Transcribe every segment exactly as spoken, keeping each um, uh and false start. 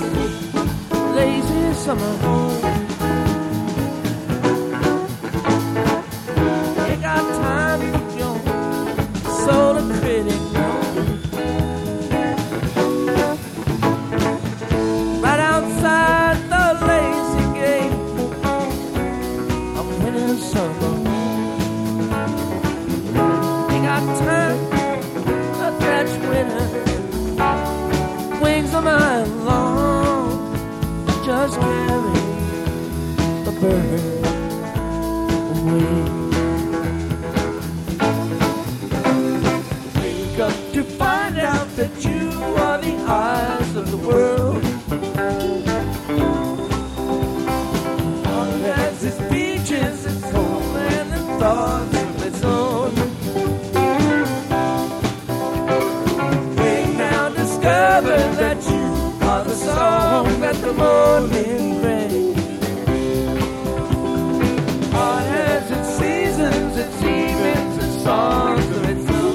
lazy summer home. You got time to put your soul a critic on. Right outside the lazy gate of winter summer home. You got time to catch winter, wings a mile long, just carry the bird away. Wake up to find out that you are the eyes of the world. Heart has its beaches, its home, and its thoughts of its own. Discover that you are the song that the morning brings. Heart has its seasons, its evenings, and songs of its own.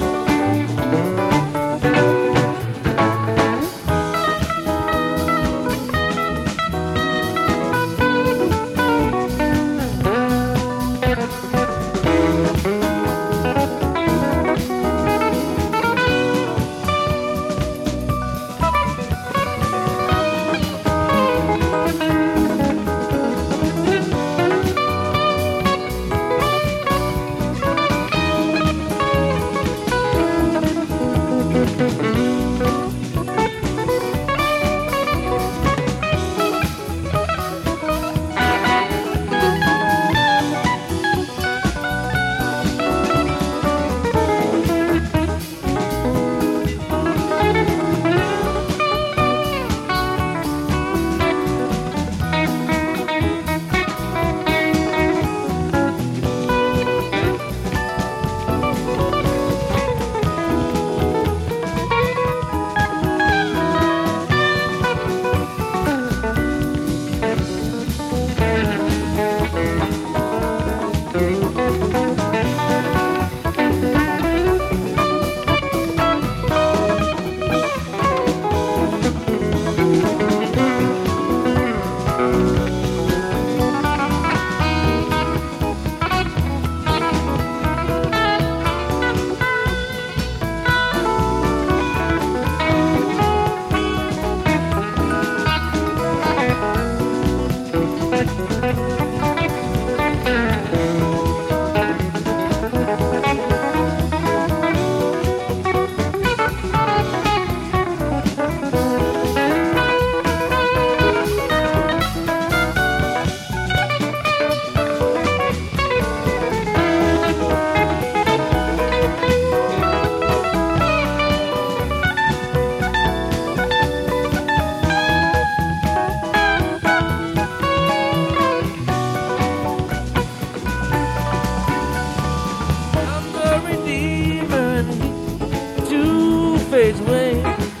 Fades away,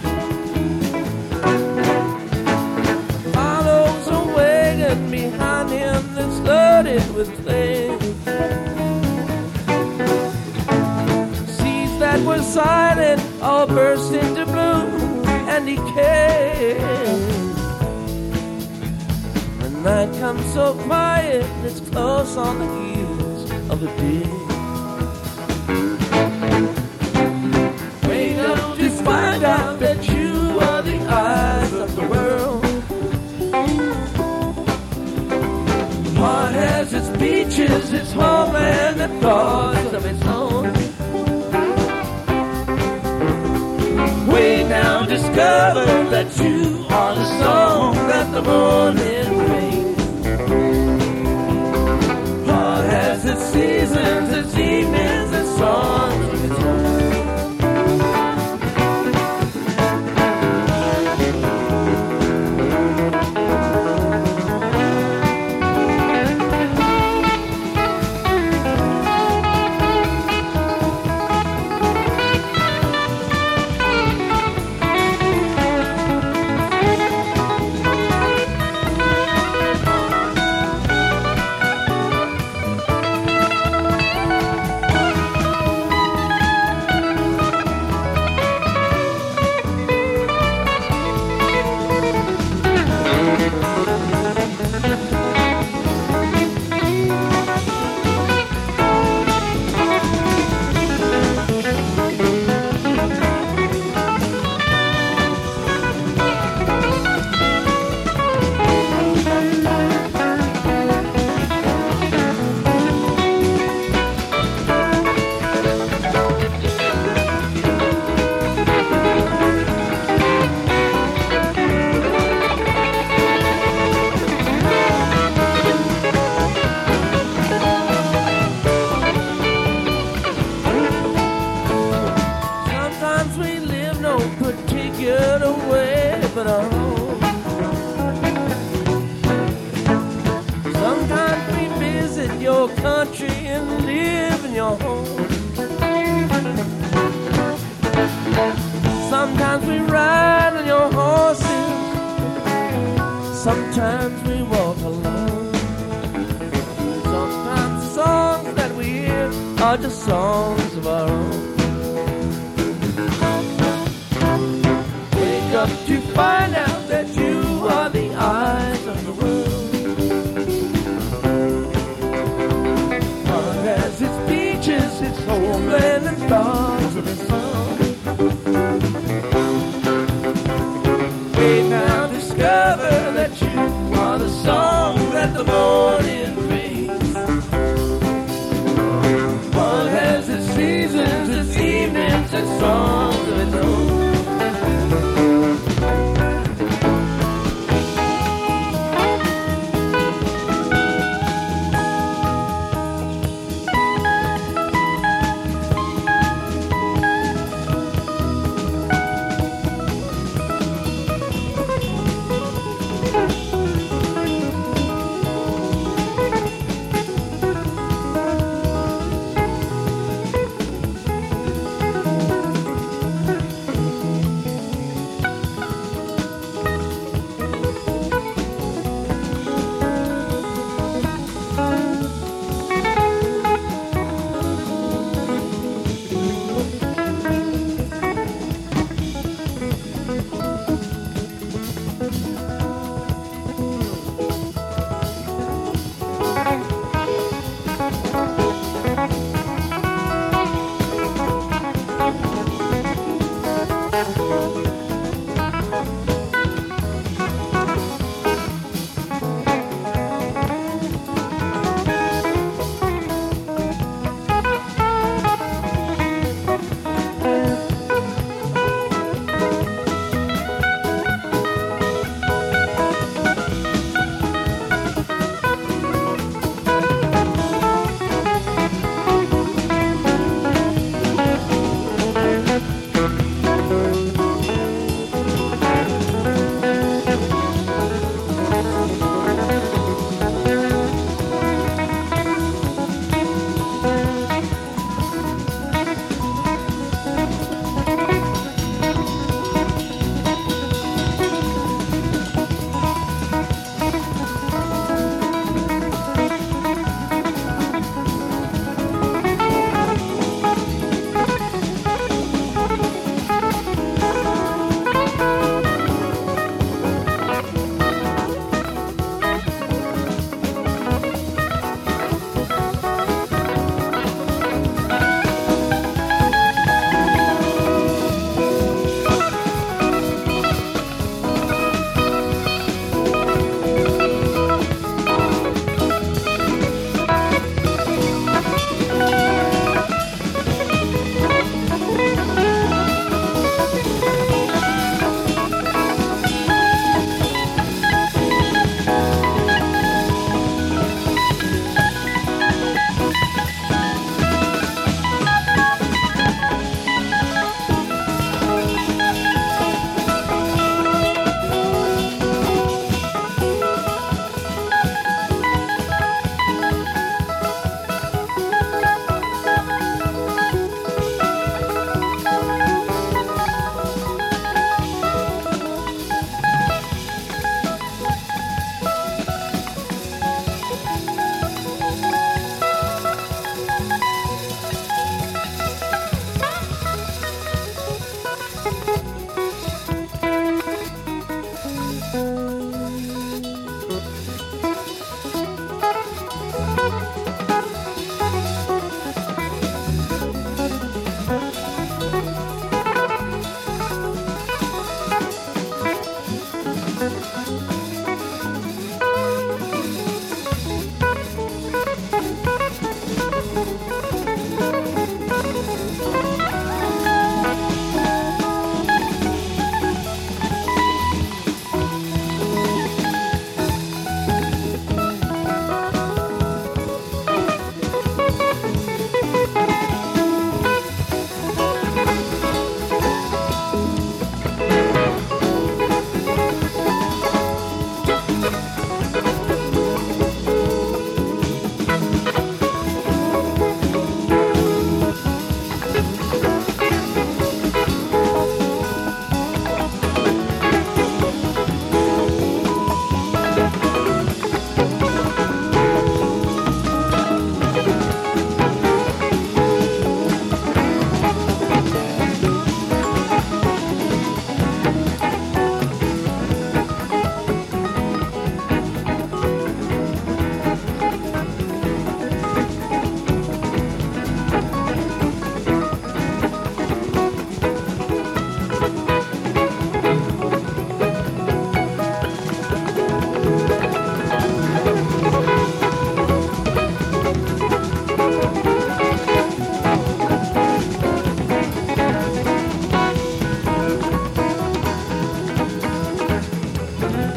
follows a wagon behind him that's loaded with flames. Seeds that were silent all burst into bloom and decay. The night comes so quiet, it's close on the heels of the day. Find out that you are the eyes of the world. Heart has its beaches, its homeland, and thoughts of its own. We now discover that you are the song that the morning brings. Heart has its seasons, its evenings, its songs of its own. Sometimes we walk alone. Sometimes the songs that we hear are just songs of our own. Wake up to find out that you are the eyes of the world. Heart has its beaches, its homeland and stars of its own. We now discover that you are the song that the morning brings. One has its seasons, its evenings, its songs of its own.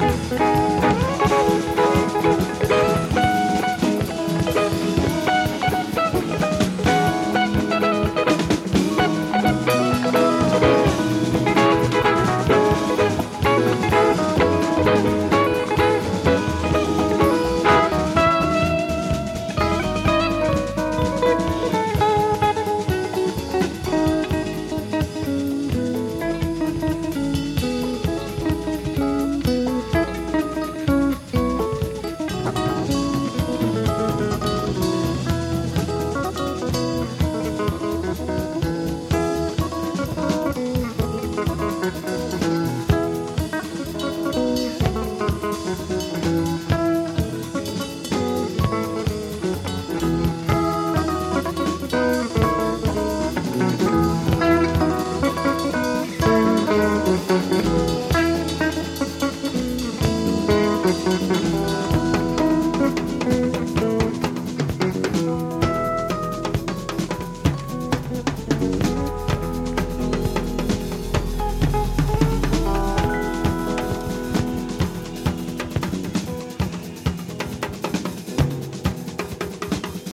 Thank you.